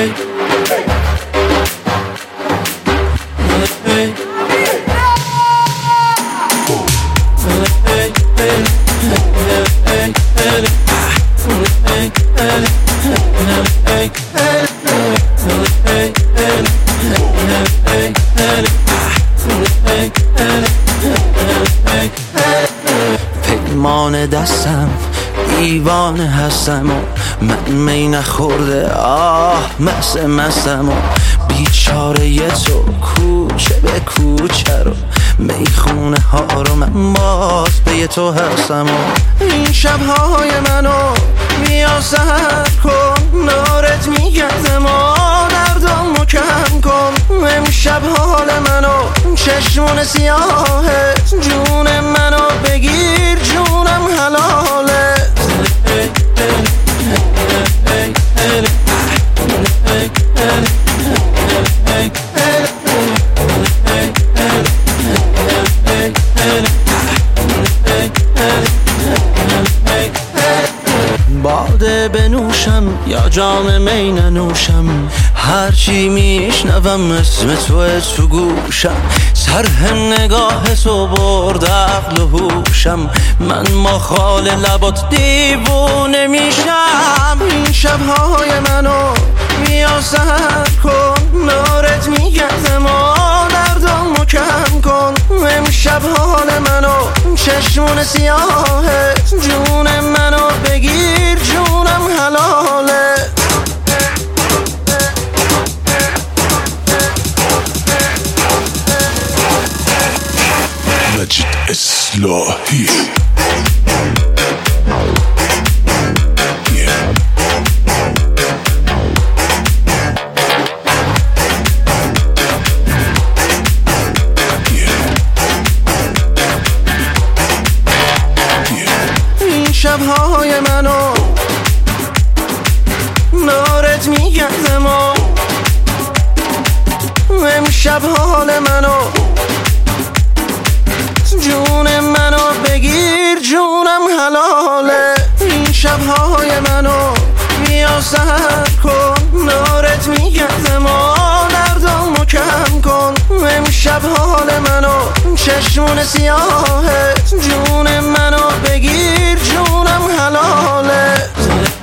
پیمان دستم دیوانه هستم و من می نخورده مستم و بیچاره تو کوچه به کوچه رو میخونه ها رو من باز به تو هستم و این شبهای منو بیا سهر کن نارت میگردم و دردمو کم کن امشب حال منو چشمون سیاهت جون منو بگیر جونم حلاله باده بنوشم یا جام می ننوشم هرچی میشنوم اسم تو گوشم سرهم نگاه تو برد عقل و هوشم من مخال لبات دیوونه میشم این شبهای منو بیا سهر کن نارت میگردم و دردمو کم کن امشب حال منو چشمون سیاهت جون منو بگیر جونم حلاله مجید اصلاحی این شبهای منو نارت میگردم و امشب حال منو جون منو بگیر جونم حلاله این شبهای منو بیا سهر کن نارت میگردم و دردمو کم کن امشب حال منو چشمون سیاهت جون منو بگیر جونم حلاله